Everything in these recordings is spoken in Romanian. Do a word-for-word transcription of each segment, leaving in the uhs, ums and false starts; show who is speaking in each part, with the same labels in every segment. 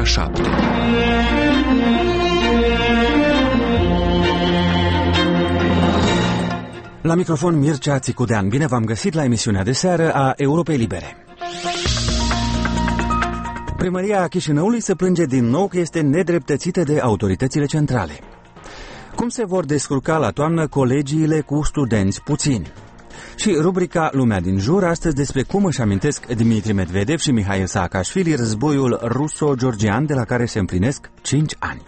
Speaker 1: șapte. La microfon Mircea Țicudean. Bine v-am găsit la emisiunea de seară a Europei Libere. Primăria Chișinăului se plânge din nou că este nedreptățită de autoritățile centrale. Cum se vor descurca la toamnă colegiile cu studenți puțini? Și rubrica Lumea din jur, astăzi despre cum își amintesc Dmitri Medvedev și Mihail Saakashvili războiul ruso-georgian de la care se împlinesc cinci ani.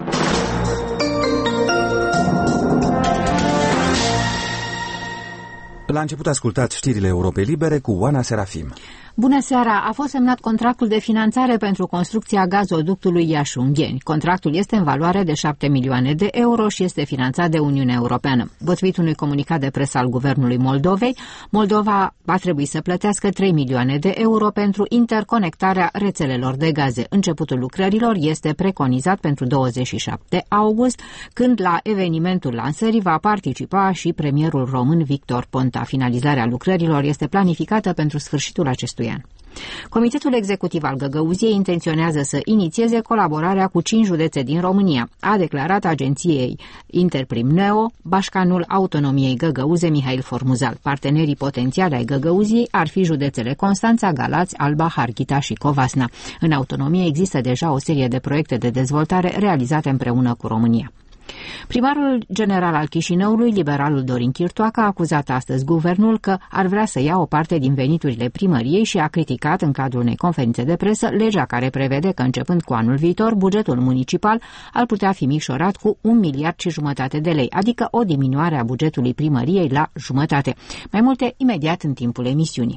Speaker 1: La început ascultați știrile Europei Libere cu Oana Serafim.
Speaker 2: Bună seara! A fost semnat contractul de finanțare pentru construcția gazoductului Iași-Ungheni. Contractul este în valoare de șapte milioane de euro și este finanțat de Uniunea Europeană. Potrivit unui comunicat de presă al Guvernului Moldovei, Moldova va trebui să plătească trei milioane de euro pentru interconectarea rețelelor de gaze. Începutul lucrărilor este preconizat pentru douăzeci și șapte august, când la evenimentul lansării va participa și premierul român Victor Ponta. Finalizarea lucrărilor este planificată pentru sfârșitul acestui an. Comitetul executiv al Găgăuziei intenționează să inițieze colaborarea cu cinci județe din România, a declarat agenției Interprim-Neo Bașcanul Autonomiei Găgăuze Mihail Formuzal. Partenerii potențiali ai Găgăuziei ar fi județele Constanța, Galați, Alba, Harghita și Covasna. În autonomie există deja o serie de proiecte de dezvoltare realizate împreună cu România. Primarul general al Chișinăului, liberalul Dorin Chirtoacă, a acuzat astăzi guvernul că ar vrea să ia o parte din veniturile primăriei și a criticat în cadrul unei conferințe de presă legea care prevede că începând cu anul viitor, bugetul municipal ar putea fi micșorat cu un miliard și jumătate de lei, adică o diminuare a bugetului primăriei la jumătate. Mai multe imediat în timpul emisiunii.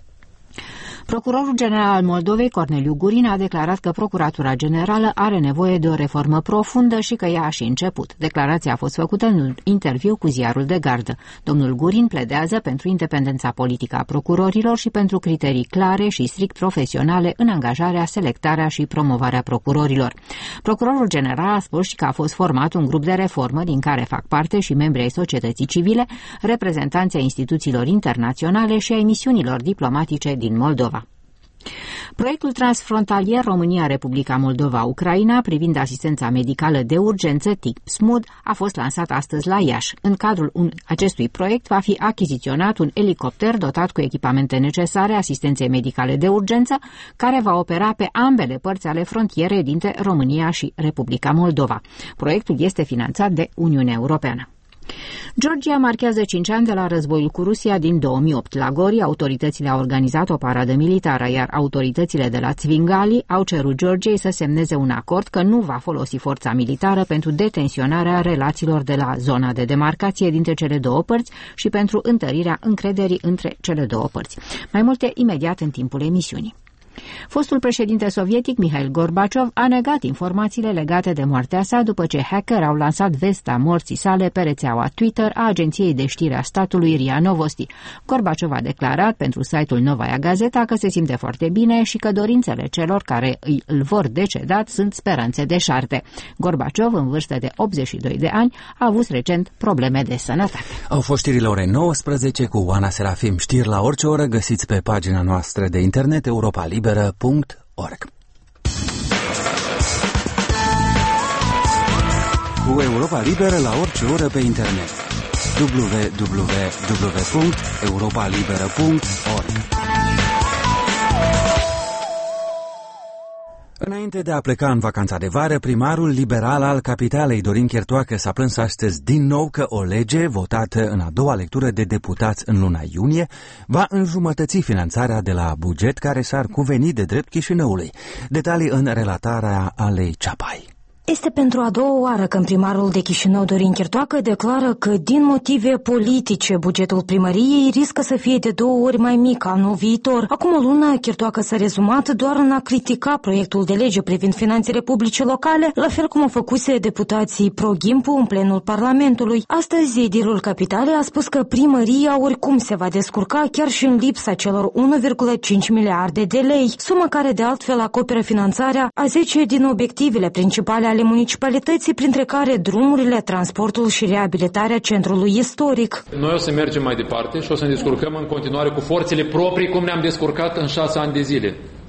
Speaker 2: Procurorul general al Moldovei, Corneliu Gurin, a declarat că Procuratura Generală are nevoie de o reformă profundă și că ea a și început. Declarația a fost făcută în un interviu cu ziarul de gardă. Domnul Gurin pledează pentru independența politică a procurorilor și pentru criterii clare și strict profesionale în angajarea, selectarea și promovarea procurorilor. Procurorul general a spus și că a fost format un grup de reformă din care fac parte și membri ai societății civile, reprezentanții ai instituțiilor internaționale și ai misiunilor diplomatice din Moldova. Proiectul transfrontalier România-Republica Moldova-Ucraina privind asistența medicală de urgență tip S M U D a fost lansat astăzi la Iași. În cadrul un, acestui proiect va fi achiziționat un elicopter dotat cu echipamente necesare asistenței medicale de urgență, care va opera pe ambele părți ale frontierei dintre România și Republica Moldova. Proiectul este finanțat de Uniunea Europeană. Georgia marchează cinci ani de la războiul cu Rusia din două mii opt. La Gori, autoritățile au organizat o paradă militară, iar autoritățile de la Țvingali au cerut Georgiei să semneze un acord că nu va folosi forța militară pentru detensionarea relațiilor de la zona de demarcație dintre cele două părți și pentru întărirea încrederii între cele două părți. Mai multe imediat în timpul emisiunii. Fostul președinte sovietic Mihail Gorbaciov a negat informațiile legate de moartea sa după ce hackeri au lansat vesta morții sale pe rețeaua Twitter a agenției de știri a statului R I A Novosti. Gorbaciov a declarat pentru site-ul Novaya Gazeta că se simte foarte bine și că dorințele celor care îl vor decedat sunt speranțe deșarte. Gorbaciov, în vârstă de optzeci și doi de ani, a avut recent probleme de sănătate.
Speaker 1: Au fost știrile ore nouăsprezece cu Oana Serafim. Știri la orice oră găsiți pe pagina noastră de internet Europa Libera punct org. Cu Europa Liberă la orice oră pe internet. w w w punct europa liberă punct org. Înainte de a pleca în vacanța de vară, primarul liberal al capitalei, Dorin Chirtoacă, s-a plâns astăzi din nou că o lege votată în a doua lectură de deputați în luna iunie va înjumătăți finanțarea de la buget care s-ar cuveni de drept Chișinăului. Detalii în relatarea Alei Ceapai.
Speaker 3: Este pentru a doua oară când primarul de Chișinău, Dorin Chirtoacă, declară că din motive politice bugetul primăriei riscă să fie de două ori mai mic anul viitor. Acum o lună, Chirtoacă s-a rezumat doar în a critica proiectul de lege privind finanțele publice locale, la fel cum au făcuse deputații pro-Ghimpu în plenul Parlamentului. Astăzi, edilul capitalei a spus că primăria oricum se va descurca chiar și în lipsa celor unu virgulă cinci miliarde de lei, sumă care de altfel acoperă finanțarea a zece din obiectivele principale ale municipalității, printre care drumurile, transportul și reabilitarea centrului istoric.
Speaker 4: Noi o să mergem mai departe și o să ne descurcăm în continuare cu forțele proprii, cum ne-am descurcat în șase ani de zile.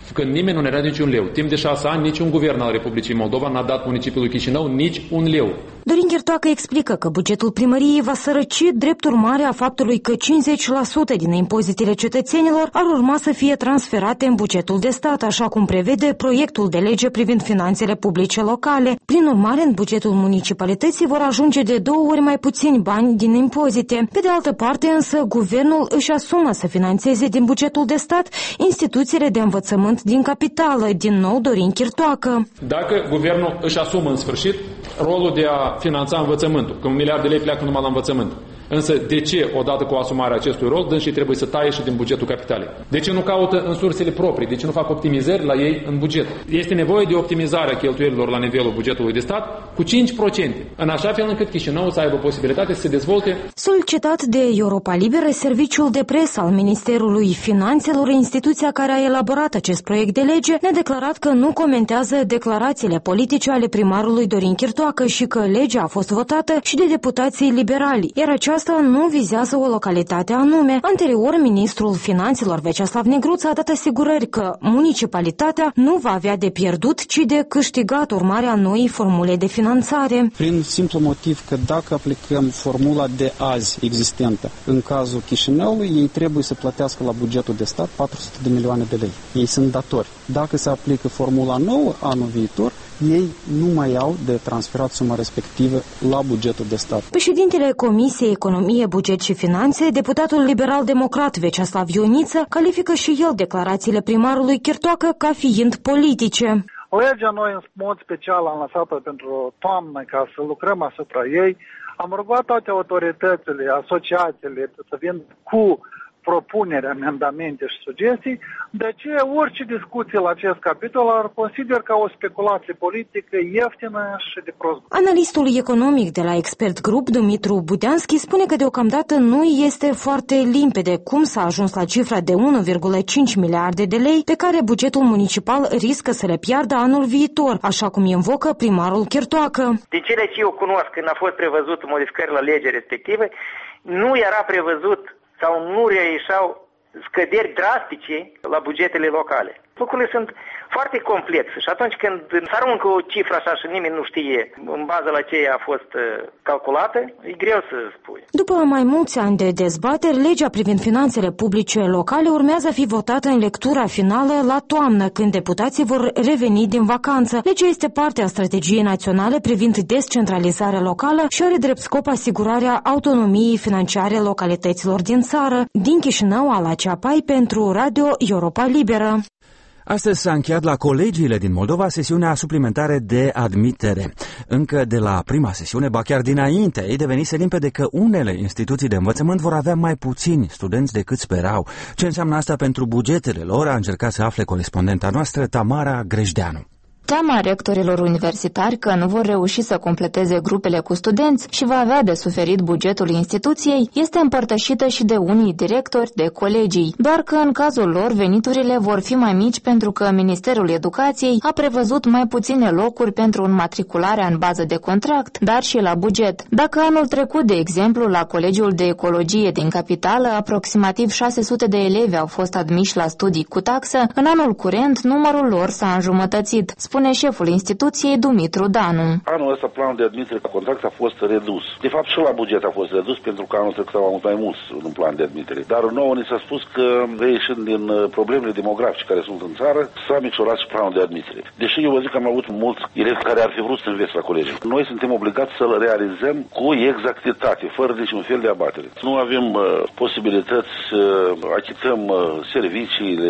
Speaker 4: când nimeni nu ne-a dat niciun leu. Timp de șase ani, niciun guvern al Republicii Moldova n-a dat municipiului Chișinău nici un leu.
Speaker 3: Dorin Chirtoacă explică că bugetul primăriei va sărăci drept urmare a faptului că cincizeci la sută din impozitele cetățenilor ar urma să fie transferate în bugetul de stat, așa cum prevede proiectul de lege privind finanțele publice locale. Prin urmare, în bugetul municipalității vor ajunge de două ori mai puțini bani din impozite. Pe de altă parte, însă, guvernul își asumă să finanțeze din bugetul de stat instituțiile de învățământ din capitală, din nou Dorin Chirtoacă.
Speaker 4: Dacă guvernul își asumă în sfârșit rolul de a finanța învățământul, că un miliard de lei pleacă numai la învățământ. Însă, de ce, odată cu asumarea acestui rol, dânsii trebuie să taie și din bugetul capitalei? De ce nu caută în sursele proprii? De ce nu fac optimizări la ei în buget? Este nevoie de optimizarea cheltuielilor la nivelul bugetului de stat cu cinci la sută, în așa fel încât Chișinău să aibă posibilitatea să se dezvolte.
Speaker 3: Solicitat de Europa Liberă, serviciul de presă al Ministerului Finanțelor, instituția care a elaborat acest proiect de lege, ne-a declarat că nu comentează declarațiile politice ale primarului Dorin Chirtoacă și că legea a fost votată și de deputații liberali, iar aceasta Asta nu vizează o localitate anume. Anterior, ministrul Finanțelor Veceslav Negruț a dat asigurări că municipalitatea nu va avea de pierdut, ci de câștigat urmarea noii formule de finanțare.
Speaker 5: Prin simplu motiv că dacă aplicăm formula de azi existentă în cazul Chișinăului, ei trebuie să plătească la bugetul de stat patru sute de milioane de lei. Ei sunt datori. Dacă se aplică formula nouă anul viitor, ei nu mai au de transferat suma respectivă la bugetul de stat.
Speaker 3: Președintele Comisiei Economie, Buget și Finanțe, deputatul liberal-democrat Veceslav Ioniță, califică și el declarațiile primarului Chirtoacă ca fiind politice.
Speaker 6: Legea noi în mod special am lăsat-o pentru toamnă ca să lucrăm asupra ei. Am rugat toate autoritățile, asociațiile să vină cu propuneri, amendamente și sugestii, de ce orice discuție la acest capitol ar consider ca o speculație politică ieftină și de prost.
Speaker 3: Analistul economic de la Expert Group, Dumitru Budeanski, spune că deocamdată nu este foarte limpede cum s-a ajuns la cifra de unu virgulă cinci miliarde de lei pe care bugetul municipal riscă să le piardă anul viitor, așa cum invocă primarul Chirtoacă.
Speaker 7: Din cele ce eu cunosc, când a fost prevăzut modificări la legea respectivă, nu era prevăzut sau nu reieșau scăderi drastice la bugetele locale. Lucrurile sunt foarte complexe și atunci când s-aruncă o cifră așa și nimeni nu știe în bază la ce a fost calculată, e greu să spui.
Speaker 3: După mai mulți ani de dezbateri, legea privind finanțele publice locale urmează a fi votată în lectura finală la toamnă, când deputații vor reveni din vacanță. Legea este parte a strategiei naționale privind descentralizarea locală și are drept scop asigurarea autonomiei financiare localităților din țară. Din Chișinău, Ala Ceapai, pentru Radio Europa Liberă.
Speaker 1: Astăzi s-a încheiat la colegiile din Moldova sesiunea suplimentare de admitere. Încă de la prima sesiune, ba chiar dinainte, ei devenise limpede că unele instituții de învățământ vor avea mai puțini studenți decât sperau. Ce înseamnă asta pentru bugetele lor a încercat să afle corespondenta noastră, Tamara Grejdeanu.
Speaker 8: Teama rectorilor universitari că nu vor reuși să completeze grupele cu studenți și va avea de suferit bugetul instituției este împărtășită și de unii directori de colegii, doar că în cazul lor veniturile vor fi mai mici pentru că Ministerul Educației a prevăzut mai puține locuri pentru înmatricularea în bază de contract, dar și la buget. Dacă anul trecut, de exemplu, la Colegiul de Ecologie din capitală, aproximativ șase sute de elevi au fost admiși la studii cu taxă, în anul curent numărul lor s-a înjumătățit, spune șeful instituției Dumitru Danu.
Speaker 9: Anul ăsta planul de admitere la contract a fost redus. De fapt și la buget a fost redus pentru că anul trecut a mult mai mult în plan de admitere. Dar nouă ni s-a spus că reieșind din problemele demografice care sunt în țară, s-a micșorat și planul de admitere. Deși eu vă zic că am avut mulți elevi care ar fi vrut să învețe la colegi. Noi suntem obligați să-l realizăm cu exactitate, fără niciun fel de abatere. Nu avem uh, posibilități să uh, achităm uh, serviciile,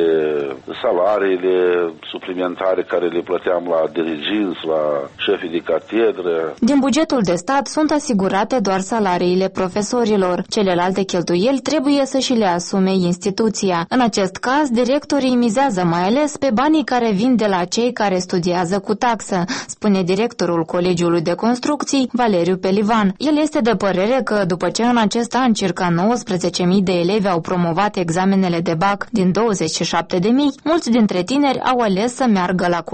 Speaker 9: salariile suplimentare care le plăteam la diriginți, la șefii de catedră.
Speaker 8: Din bugetul de stat sunt asigurate doar salariile profesorilor. Celelalte cheltuieli trebuie să și le asume instituția. În acest caz, directorii mizează mai ales pe banii care vin de la cei care studiază cu taxă, spune directorul Colegiului de Construcții, Valeriu Pelivan. El este de părere că după ce în acest an circa nouăsprezece mii de elevi au promovat examenele de bac din douăzeci și șapte de mii, mulți dintre tineri au ales să meargă la colegiu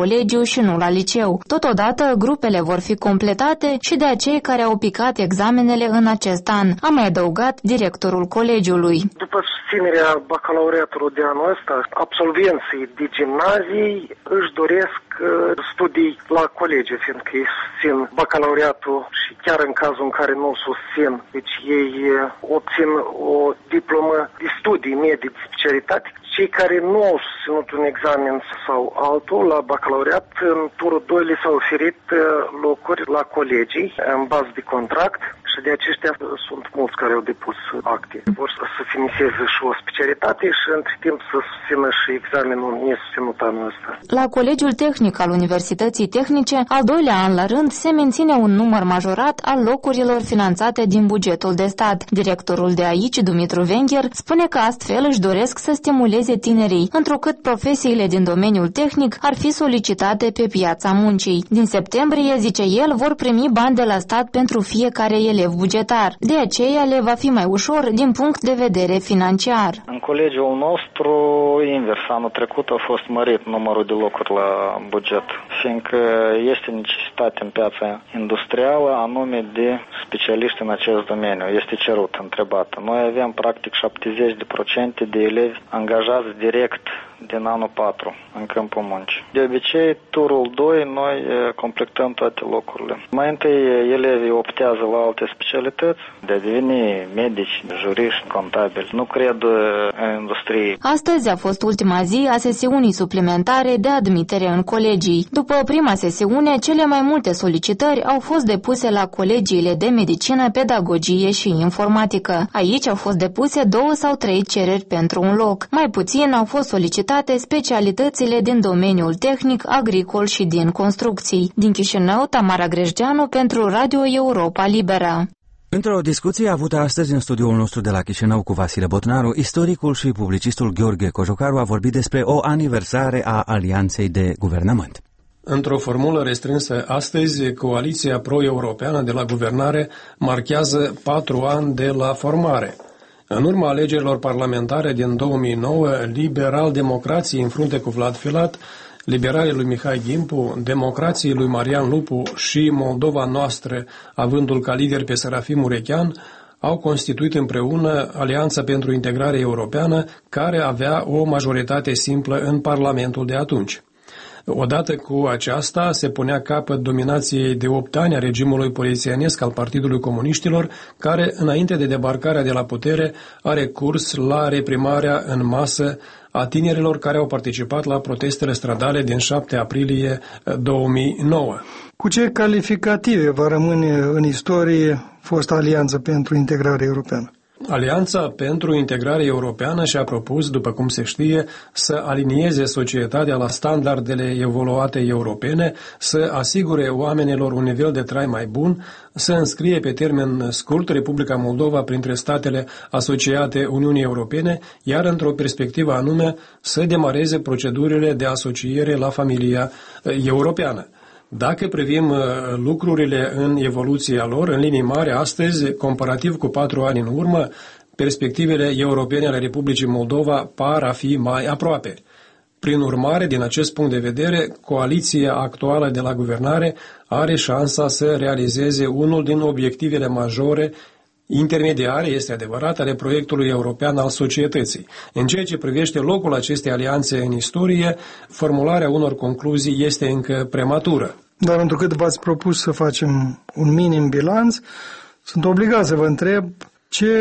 Speaker 8: și nu la liceu. Totodată, grupele vor fi completate și de acei care au picat examenele în acest an, a mai adăugat directorul colegiului.
Speaker 10: După susținerea bacalaureatului de anul ăsta, absolvenții de gimnazii își doresc studii la colege, fiindcă ei susțin bacalaureatul și chiar în cazul în care nu susțin, deci ei obțin o diplomă de studii medii de specialitate. Cei care nu au susținut un examen sau altul la bacalaureat, în turul doi li s-au oferit locuri la colegii în bază de contract și de aceștia sunt mulți care au depus acte. Vor să finiseze și o specialitate și între timp să susțină și examenul nesusținut anul ăsta.
Speaker 8: La Colegiul Tehnic al Universității Tehnice, al doilea an la rând, se menține un număr majorat al locurilor finanțate din bugetul de stat. Directorul de aici, Dumitru Vengher, spune că astfel își doresc să stimuleze tinerii, întrucât profesiile din domeniul tehnic ar fi solicitate pe piața muncii. Din septembrie, zice el, vor primi bani de la stat pentru fiecare elev bugetar. De aceea le va fi mai ușor din punct de vedere financiar.
Speaker 11: În colegiul nostru, invers, anul trecut a fost mărit numărul de locuri la buget, fiindcă este necesitate în piața industrială, anume de specialiști în acest domeniu. Este cerut, întrebată. Noi avem practic șaptezeci la sută de elevi angajați direct din anul patru în câmpul muncii. De obicei, turul doi, noi completăm toate locurile. Mai întâi, elevii optează la alte specialități, de a deveni medici, juriști, contabili. Nu cred în industrie.
Speaker 8: Astăzi a fost ultima zi a sesiunii suplimentare de admitere în colegii. După prima sesiune, cele mai multe solicitări au fost depuse la colegiile de medicină, pedagogie și informatică. Aici au fost depuse două sau trei cereri pentru un loc. Mai puțin au fost solicitate specialitățile din domeniul tehnic, agricol și din construcții. Din Chișinău, Tamara Grejdeanu pentru Radio Europa Liberă.
Speaker 1: Într-o discuție avută astăzi în studioul nostru de la Chișinău cu Vasile Botnaru, istoricul și publicistul Gheorghe Cojocaru a vorbit despre o aniversare a Alianței de Guvernământ.
Speaker 12: Într-o formulă restrânsă, astăzi, Coaliția Pro-Europeană de la Guvernare marchează patru ani de la formare. În urma alegerilor parlamentare din două mii nouă, liberal-democrații în frunte cu Vlad Filat, liberalii lui Mihai Gimpu, democrații lui Marian Lupu și Moldova Noastră, avându-l ca lider pe Serafim Urechean, au constituit împreună Alianța pentru Integrare Europeană, care avea o majoritate simplă în Parlamentul de atunci. Odată cu aceasta se punea capăt dominației de opt ani a regimului polițienesc al Partidului Comuniștilor, care, înainte de debarcarea de la putere, a recurs la reprimarea în masă a tinerilor care au participat la protestele stradale din șapte aprilie două mii nouă.
Speaker 13: Cu ce calificative va rămâne în istorie fosta Alianță pentru Integrare Europeană?
Speaker 12: Alianța pentru Integrare Europeană și-a propus, după cum se știe, să alinieze societatea la standardele evoluate europene, să asigure oamenilor un nivel de trai mai bun, să înscrie pe termen scurt Republica Moldova printre statele asociate Uniunii Europene, iar într-o perspectivă anume să demareze procedurile de asociere la familia europeană. Dacă privim lucrurile în evoluția lor, în linii mari, astăzi, comparativ cu patru ani în urmă, perspectivele europene ale Republicii Moldova par a fi mai aproape. Prin urmare, din acest punct de vedere, coaliția actuală de la guvernare are șansa să realizeze unul din obiectivele majore intermediare, este adevărat, ale proiectului european al societății. În ceea ce privește locul acestei alianțe în istorie, formularea unor concluzii este încă prematură.
Speaker 13: Dar întrucât v-ați propus să facem un minim bilanț, sunt obligat să vă întreb ce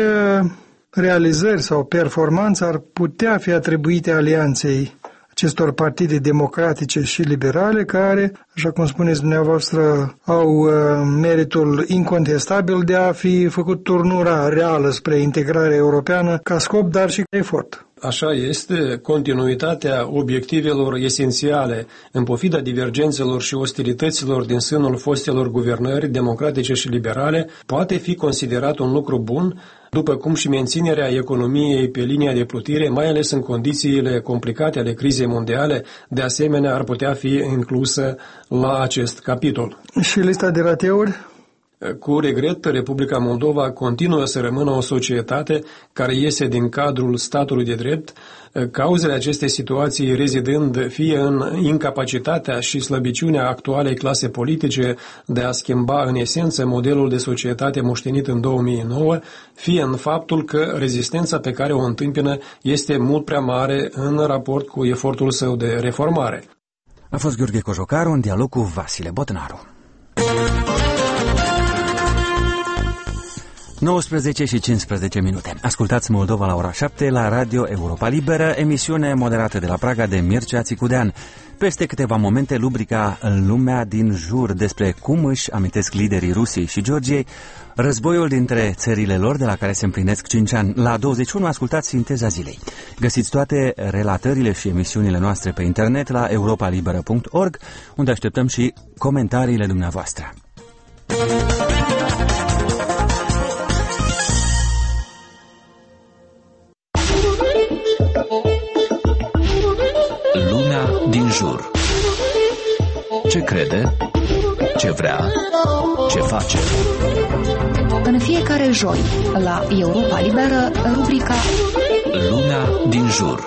Speaker 13: realizări sau performanțe ar putea fi atribuite alianței acestor partide democratice și liberale care, așa cum spuneți dumneavoastră, au uh, meritul incontestabil de a fi făcut turnura reală spre integrarea europeană ca scop, dar și ca efort.
Speaker 12: Așa este, continuitatea obiectivelor esențiale, în pofida divergențelor și ostilităților din sânul fostelor guvernări democratice și liberale, poate fi considerat un lucru bun, după cum și menținerea economiei pe linia de plutire, mai ales în condițiile complicate ale crizei mondiale, de asemenea ar putea fi inclusă la acest capitol.
Speaker 13: Și lista de rateuri?
Speaker 12: Cu regret, Republica Moldova continuă să rămână o societate care iese din cadrul statului de drept, cauzele acestei situații rezidând fie în incapacitatea și slăbiciunea actualei clase politice de a schimba în esență modelul de societate moștenit în două mii nouă, fie în faptul că rezistența pe care o întâmpină este mult prea mare în raport cu efortul său de reformare.
Speaker 1: A fost Gheorghe Cojocaru în dialog cu Vasile Botnaru. nouăsprezece și cincisprezece minute. Ascultați Moldova la ora șapte la Radio Europa Liberă, emisiune moderată de la Praga de Mircea Țicudean. Peste câteva momente, rubrica Lumea din jur, despre cum își amintesc liderii Rusiei și Georgiei războiul dintre țările lor, de la care se împlinesc cinci ani. La douăzeci și unu ascultați Sinteza zilei. Găsiți toate relatările și emisiunile noastre pe internet la europa liberă punct org, unde așteptăm și comentariile dumneavoastră.
Speaker 14: Din jur. Ce crede? Ce vrea? Ce face?
Speaker 15: În fiecare joi, la Europa Liberă, rubrica
Speaker 14: Lumea din jur.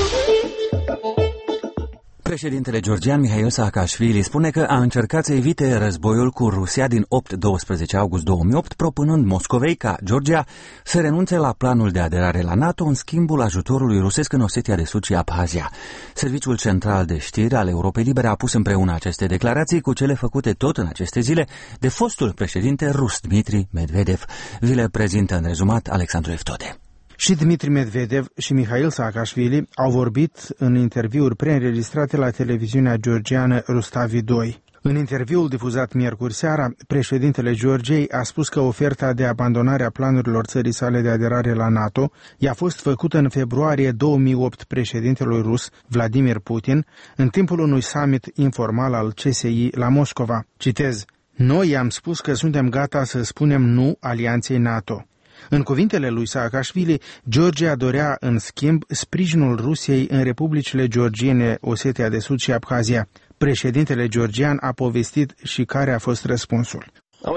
Speaker 1: Președintele georgian Mihail Saakashvili spune că a încercat să evite războiul cu Rusia din opt-doisprezece august două mii opt, propunând Moscovei ca Georgia să renunțe la planul de aderare la NATO în schimbul ajutorului rusesc în Osetia de Sud și Abhazia. Serviciul Central de Știri al Europei Libere a pus împreună aceste declarații cu cele făcute tot în aceste zile de fostul președinte rus Dmitri Medvedev. Vi le prezintă în rezumat Alexandru Eftode.
Speaker 16: Și Dmitri Medvedev și Mihail Saakashvili au vorbit în interviuri preînregistrate la televiziunea georgiană Rustavi doi. În interviul difuzat miercuri seara, președintele Georgiei a spus că oferta de abandonare a planurilor țării sale de aderare la NATO i-a fost făcută în februarie două mii opt președintelui rus Vladimir Putin, în timpul unui summit informal al C S I la Moscova. Citez: "Noi i-am spus că suntem gata să spunem nu alianței NATO." În cuvintele lui Saakashvili, Georgia dorea, în schimb, sprijinul Rusiei în republicile georgiene Osetia de Sud și Abhazia. Președintele georgian a povestit și care a fost răspunsul.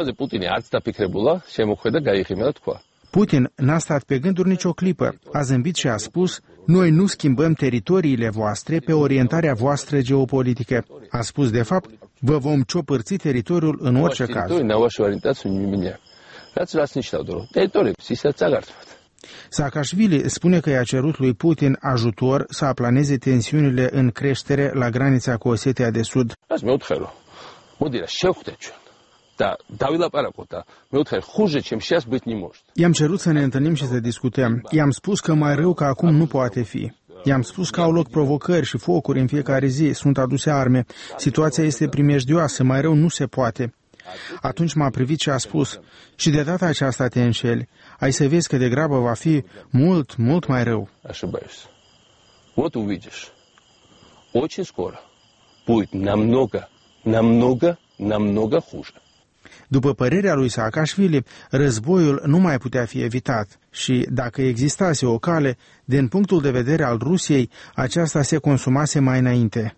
Speaker 16: Putin n-a stat pe gânduri nicio clipă. A zâmbit și a spus: "Noi nu schimbăm teritoriile voastre pe orientarea voastră geopolitică." A spus, de fapt: "Vă vom ciopărți teritoriul în orice caz." Saakashvili spune că i-a cerut lui Putin ajutor să aplaneze tensiunile în creștere la granița cu Osetia de Sud. I-am cerut să ne întâlnim și să discutăm. I-am spus că mai rău ca acum nu poate fi. I-am spus că au loc provocări și focuri în fiecare zi, sunt aduse arme. Situația este primejdioasă, mai rău nu se poate. Atunci m-a privit și a spus: "Și de data aceasta te înșeli. Ai să vezi că de grabă va fi mult, mult mai rău."
Speaker 17: Вот увидишь. Очень скоро будет намного, намного, намного хуже.
Speaker 16: După părerea lui Saakashvili, războiul nu mai putea fi evitat și, dacă existase o cale, din punctul de vedere al Rusiei, aceasta se consumase mai înainte.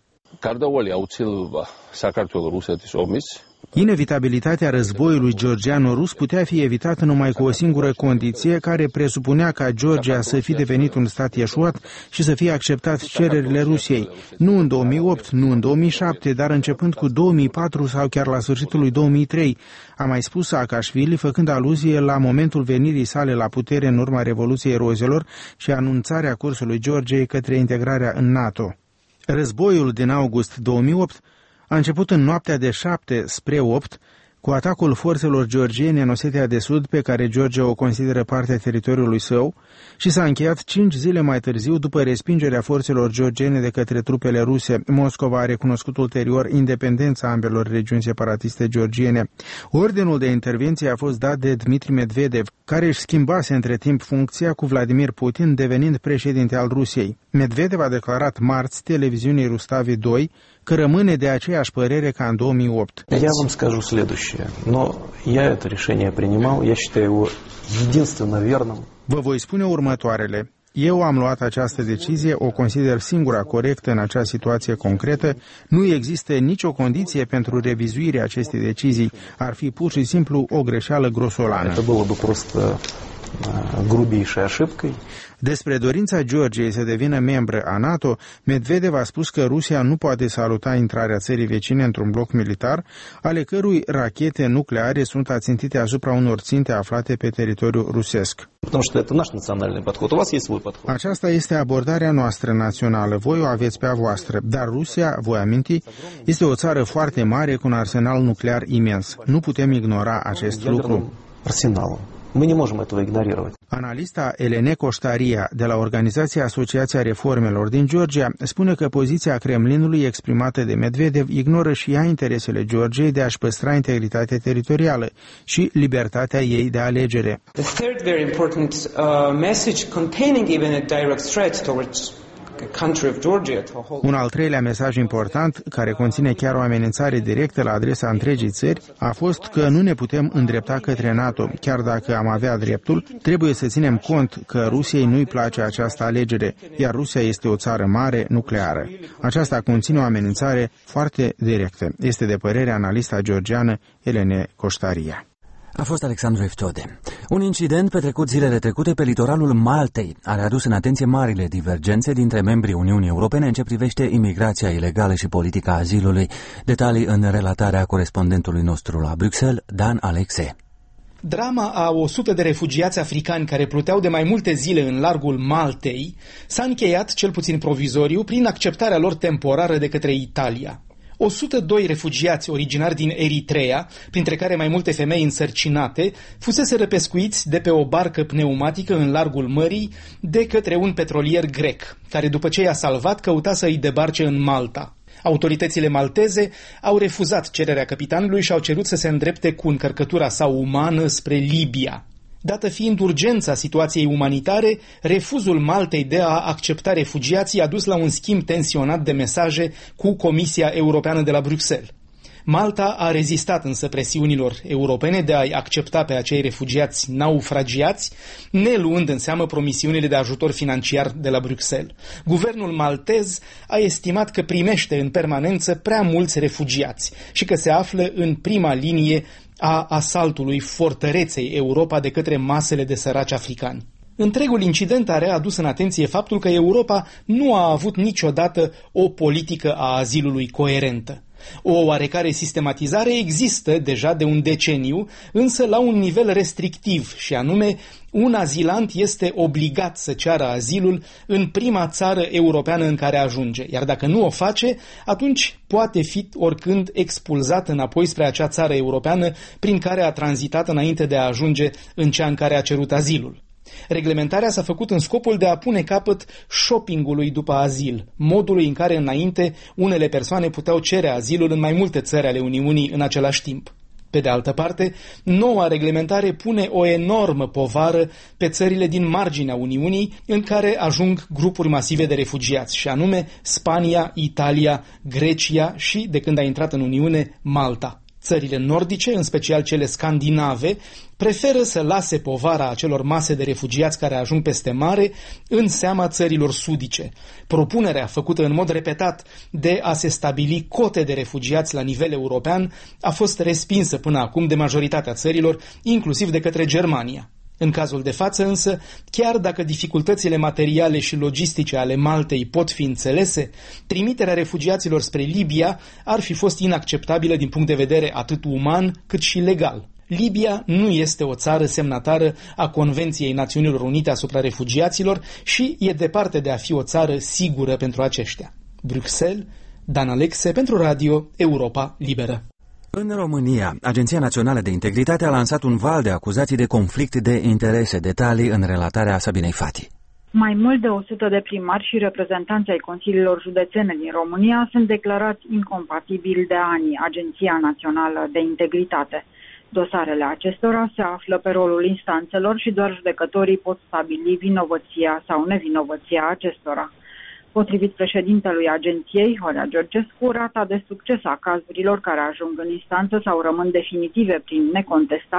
Speaker 16: Inevitabilitatea războiului georgiano-rus putea fi evitată numai cu o singură condiție, care presupunea ca Georgia să fi devenit un stat eșuat și să fie acceptat cererile Rusiei. Nu în două mii opt, nu în două mii șapte, dar începând cu două mii patru sau chiar la sfârșitul lui două mii trei, a mai spus Saakashvili, făcând aluzie la momentul venirii sale la putere în urma Revoluției Rozelor și anunțarea cursului Georgiei către integrarea în NATO. Războiul din august două mii opt a început în noaptea de șapte spre opt, cu atacul forțelor georgiene în Osetia de Sud, pe care Georgia o consideră parte a teritoriului său, și s-a încheiat cinci zile mai târziu după respingerea forțelor georgiene de către trupele ruse. Moscova a recunoscut ulterior independența ambelor regiuni separatiste georgiene. Ordinul de intervenție a fost dat de Dmitri Medvedev, care își schimbase între timp funcția cu Vladimir Putin, devenind președinte al Rusiei. Medvedev a declarat marți televiziunii Rustavi doi că rămâne de aceeași părere ca în două mii opt.
Speaker 18: Я вам скажу следующее, но я это решение принимал, я считаю его единственно верным.
Speaker 16: Vă voi spune următoarele. Eu am luat această decizie, o consider singura corectă în acea situație concretă. Nu există nicio condiție pentru revizuirea acestei decizii. Ar fi pur și simplu o greșeală grosolană. Despre dorința Georgiei să devină membră a NATO, Medvedev a spus că Rusia nu poate saluta intrarea țării vecine într-un bloc militar, ale cărui rachete nucleare sunt ațintite asupra unor ținte aflate pe teritoriul rusesc. Aceasta este abordarea noastră națională, voi o aveți pe a voastră, dar Rusia, voi aminti, este o țară foarte mare cu un arsenal nuclear imens. Nu putem ignora acest lucru.
Speaker 18: Arsenalul. Мы не можем этого игнорировать.
Speaker 16: Analista Elene Coștaria de la Organizația Asociația Reformelor din Georgia spune că poziția Kremlinului exprimată de Medvedev ignoră și ea interesele Georgiei de a-și păstra integritatea teritorială și libertatea ei de alegere.
Speaker 19: The third very important uh, message containing even a direct threat towards
Speaker 16: Un al treilea mesaj important, care conține chiar o amenințare directă la adresa întregii țări, a fost că nu ne putem îndrepta către NATO. Chiar dacă am avea dreptul, trebuie să ținem cont că Rusiei nu-i place această alegere, iar Rusia este o țară mare, nucleară. Aceasta conține o amenințare foarte directă. Este de părere analista georgiană Elene Coștaria.
Speaker 1: A fost Alexandru Eftode. Un incident petrecut zilele trecute pe litoralul Maltei a readus în atenție marile divergențe dintre membrii Uniunii Europene în ce privește imigrația ilegală și politica azilului. Detalii în relatarea corespondentului nostru la Bruxelles, Dan Alexe.
Speaker 20: Drama a o sută de refugiați africani care pluteau de mai multe zile în largul Maltei s-a încheiat, cel puțin provizoriu, prin acceptarea lor temporară de către Italia. o sută doi refugiați originari din Eritrea, printre care mai multe femei însărcinate, fuseseră pescuiți de pe o barcă pneumatică în largul mării de către un petrolier grec, care după ce i-a salvat căuta să îi debarce în Malta. Autoritățile malteze au refuzat cererea capitanului și au cerut să se îndrepte cu încărcătura sa umană spre Libia. Dată fiind urgența situației umanitare, refuzul Maltei de a accepta refugiații a dus la un schimb tensionat de mesaje cu Comisia Europeană de la Bruxelles. Malta a rezistat însă presiunilor europene de a-i accepta pe acei refugiați naufragiați, ne luând în seamă promisiunile de ajutor financiar de la Bruxelles. Guvernul maltez a estimat că primește în permanență prea mulți refugiați și că se află în prima linie a asaltului fortăreței Europa de către masele de săraci africani. Întregul incident a readus în atenție faptul că Europa nu a avut niciodată o politică a azilului coerentă. O oarecare sistematizare există deja de un deceniu, însă la un nivel restrictiv, și anume un azilant este obligat să ceară azilul în prima țară europeană în care ajunge, iar dacă nu o face, atunci poate fi oricând expulzat înapoi spre acea țară europeană prin care a tranzitat înainte de a ajunge în cea în care a cerut azilul. Reglementarea s-a făcut în scopul de a pune capăt shoppingului după azil, modului în care înainte unele persoane puteau cere azilul în mai multe țări ale Uniunii în același timp. Pe de altă parte, noua reglementare pune o enormă povară pe țările din marginea Uniunii în care ajung grupuri masive de refugiați, și anume Spania, Italia, Grecia și, de când a intrat în Uniune, Malta. Țările nordice, în special cele scandinave, preferă să lase povara acelor mase de refugiați care ajung peste mare în seama țărilor sudice. Propunerea făcută în mod repetat de a se stabili cote de refugiați la nivel european a fost respinsă până acum de majoritatea țărilor, inclusiv de către Germania. În cazul de față însă, chiar dacă dificultățile materiale și logistice ale Maltei pot fi înțelese, trimiterea refugiaților spre Libia ar fi fost inacceptabilă din punct de vedere atât uman cât și legal. Libia nu este o țară semnatară a Convenției Națiunilor Unite asupra refugiaților și e departe de a fi o țară sigură pentru aceștia. Bruxelles, Dan Alexe pentru Radio Europa Liberă.
Speaker 1: În România, Agenția Națională de Integritate a lansat un val de acuzații de conflict de interese. Detalii în relatarea Sabinei Fati.
Speaker 21: Mai mult de o sută de primari și reprezentanți ai consiliilor județene din România sunt declarați incompatibili de ani Agenția Națională de Integritate. Dosarele acestora se află pe rolul instanțelor și doar judecătorii pot stabili vinovăția sau nevinovăția acestora. Potrivit președintelui agenției, Horea Georgescu, rata de succes a cazurilor care ajung în instanță sau rămân definitive prin necontestare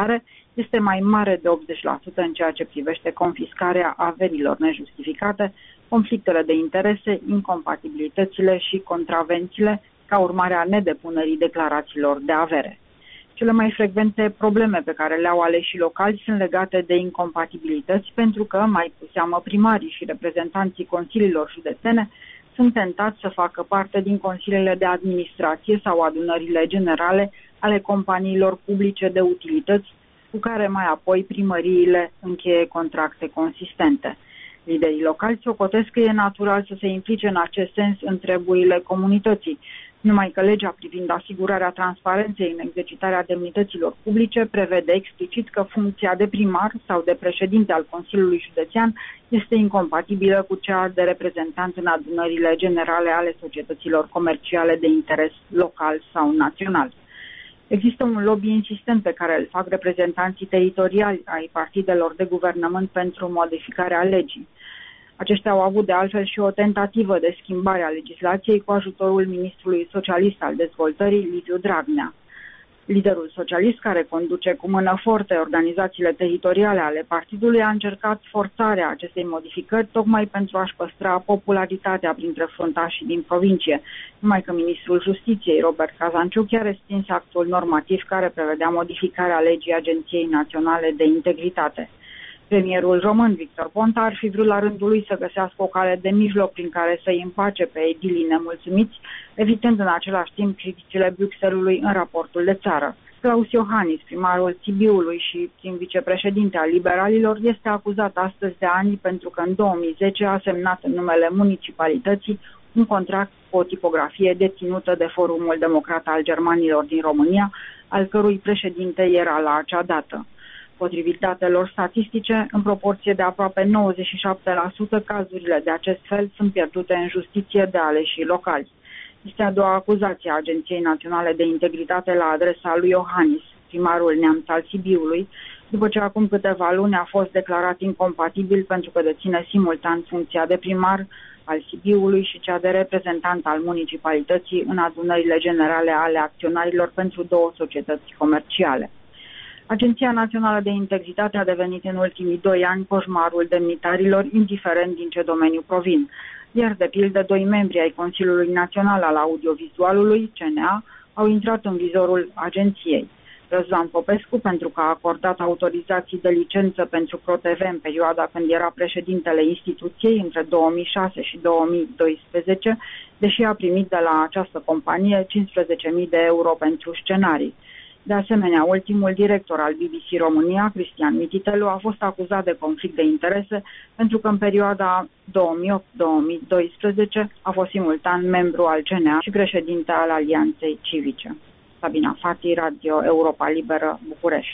Speaker 21: este mai mare de optzeci la sută în ceea ce privește confiscarea averilor nejustificate, conflictele de interese, incompatibilitățile și contravențiile ca urmare a nedepunerii declarațiilor de avere. Cele mai frecvente probleme pe care le-au aleșii locali sunt legate de incompatibilități pentru că, mai cu seamă, primarii și reprezentanții consiliilor județene sunt tentați să facă parte din consiliile de administrație sau adunările generale ale companiilor publice de utilități, cu care mai apoi primăriile încheie contracte consistente. Liderii locali socotesc că e natural să se implice în acest sens în treburile comunității, numai că legea privind asigurarea transparenței în exercitarea demnităților publice prevede explicit că funcția de primar sau de președinte al Consiliului Județean este incompatibilă cu cea de reprezentant în adunările generale ale societăților comerciale de interes local sau național. Există un lobby insistent pe care îl fac reprezentanții teritoriali ai partidelor de guvernământ pentru modificarea legii. Aceștia au avut de altfel și o tentativă de schimbare a legislației cu ajutorul ministrului socialist al dezvoltării, Liviu Dragnea. Liderul socialist, care conduce cu mână forte organizațiile teritoriale ale partidului, a încercat forțarea acestei modificări tocmai pentru a-și păstra popularitatea printre fruntașii din provincie, numai că ministrul Justiției, Robert Cazanciuc, a respins actul normativ care prevedea modificarea legii Agenției Naționale de Integritate. Premierul român, Victor Ponta, ar fi vrut la rândul lui să găsească o cale de mijloc prin care să-i împace pe edilii nemulțumiți, evitând în același timp criticile Bruxellesului în raportul de țară. Claus Iohannis, primarul Sibiului și prim vicepreședinte al liberalilor, este acuzat astăzi de ani pentru că în două mii zece a semnat în numele municipalității un contract cu o tipografie deținută de Forumul Democrat al Germanilor din România, al cărui președinte era la acea dată. Potrivit datelor statistice, în proporție de aproape nouăzeci și șapte la sută, cazurile de acest fel sunt pierdute în justiție de aleșii locali. Este a doua acuzație a Agenției Naționale de Integritate la adresa lui Iohannis, primarul neamț al Sibiului, după ce acum câteva luni a fost declarat incompatibil pentru că deține simultan funcția de primar al Sibiului și cea de reprezentant al municipalității în adunările generale ale acționarilor pentru două societăți comerciale. Agenția Națională de Integritate a devenit în ultimii doi ani coșmarul demnitarilor, indiferent din ce domeniu provin. Iar, de pildă, doi membri ai Consiliului Național al Audiovizualului, C N A, au intrat în vizorul agenției. Răzvan Popescu, pentru că a acordat autorizații de licență pentru ProTV în perioada când era președintele instituției, între două mii șase și două mii doisprezece, deși a primit de la această companie cincisprezece mii de euro pentru scenarii. De asemenea, ultimul director al B B C România, Cristian Mititelu, a fost acuzat de conflict de interese pentru că în perioada două mii opt două mii doisprezece a fost simultan membru al C N A și președinte al Alianței Civice. Sabina Fati, Radio Europa Liberă, București.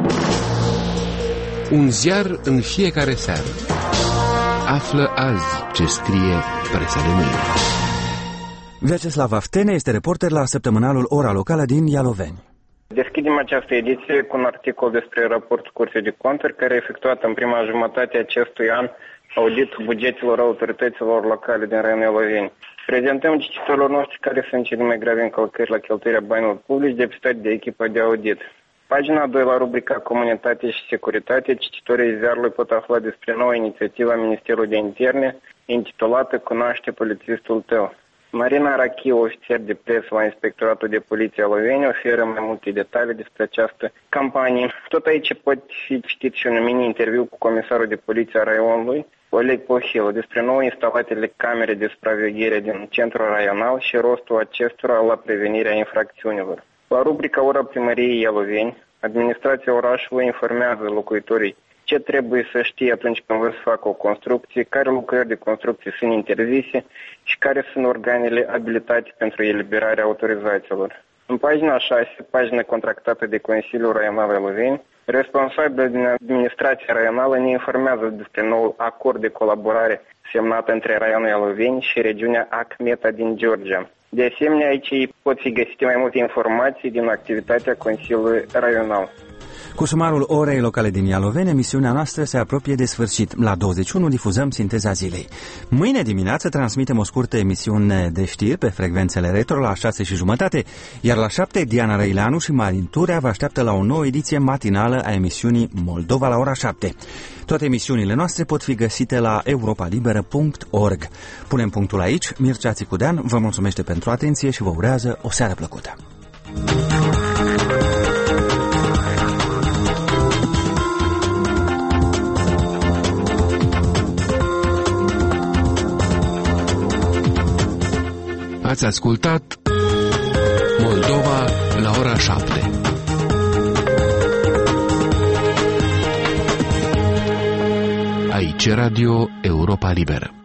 Speaker 2: Un ziar în fiecare seară. Află azi ce scrie presa de mâine.
Speaker 1: Vyacheslav Aftene este reporter la săptămânalul Ora Locală din Ialoveni.
Speaker 22: Deschidem această ediție cu un articol despre raportul Curții de Conturi, care a efectuat în prima jumătate a acestui an auditul bugetelor autorităților locale din raionul Ialoveni. Prezentăm cititorilor noștri care sunt cele mai grave încălcări la cheltuirea banilor publici depistate de echipa de audit. Pagina doi, la rubrica Comunitate și Securitate, cititorii ziarului pot afla despre noua inițiativă a Ministerului de Interne, intitulată Cunoaște polițistul tău. Marina Arachiu, ofițer de presă la Inspectoratul de Poliție Ialoveni, oferă mai multe detalii despre această campanie. Tot aici pot fi citit și un mini-interviu cu comisarul de poliție a raionului, Oleg Pohilă, despre nou instalatele camere de supraveghere din centrul raional și rostul acestora la prevenirea infracțiunilor. La rubrica Ora Primăriei Ialoveni, administrația orașului informează locuitorii ce trebuie să știe atunci când vor să facă o construcție, care lucrări de construcție sunt interzise și care sunt organele abilitate pentru eliberarea autorizațiilor. În pagina șase, pagina contractată de Consiliul Raional Ialoveni, responsabilul din administrația raională ne informează despre noul acord de colaborare semnat între Raionul Ialoveni și regiunea Achmeta din Georgia. De asemenea, aici pot fi găsite mai multe informații din activitatea Consiliului Raional.
Speaker 1: Cu sumarul orei locale din Ialoveni, emisiunea noastră se apropie de sfârșit. La douăzeci și unu difuzăm Sinteza zilei. Mâine dimineață transmitem o scurtă emisiune de știri pe frecvențele retro la șase și jumătate, iar la șapte Diana Răileanu și Marin Turea vă așteaptă la o nouă ediție matinală a emisiunii Moldova la ora șapte. Toate emisiunile noastre pot fi găsite la europa liberă punct org. Punem punctul aici. Mircea Țicudean vă mulțumește pentru atenție și vă urează o seară plăcută.
Speaker 2: Ați ascultat Moldova la ora șapte. Aici Radio Europa Liberă.